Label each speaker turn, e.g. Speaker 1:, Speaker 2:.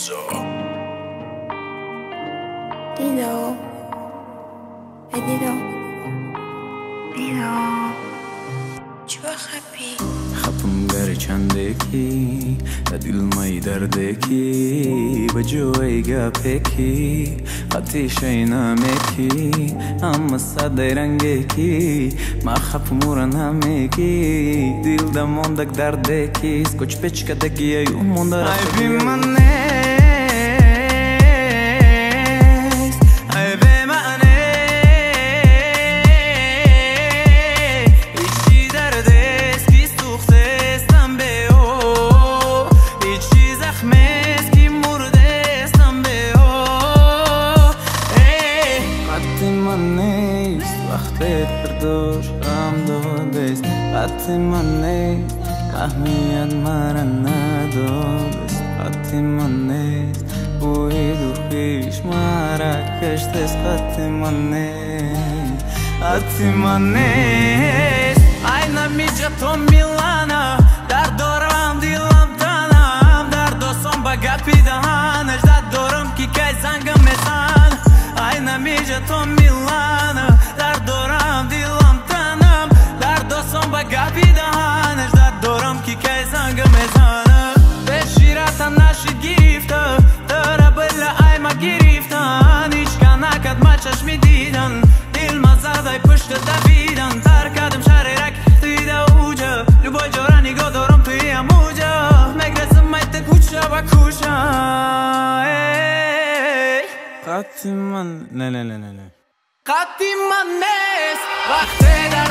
Speaker 1: خفم گر چندکی دل مای دردکی بجوی گپکی قطیش اینامکی اما صدای رنگکی ما خفمورن همکی دل دموندک دردکی سکوچ پچکدکی یون موندر ای بی من قطعی من نیست اهمیت مرا ندارست قطعی من نیست بوی دو خیش مرا کشتست قطعی من نیست قطعی من نیست ای نمیجه تو میلانه در دورم دیلم تنم در دوستم با گپی دهنش در دورم کی که زنگم میزن ای نمیجه تو میلانه در دورم دیلم تنم در دوستم با گپی دهنش در دورم کی که زنگم میزنه به شیرتم نشید گیفته داره بله ای ما گریفتن هیچ که نکد ما چشمی دیدن دل ما زده پشت دویدن ترکدم شریرک دیده اوجه لبای جاره نگاه دارم توی اموجه مگرسم میت کوچه و کوچه قطعی من نه قطعی من نیست وقتی در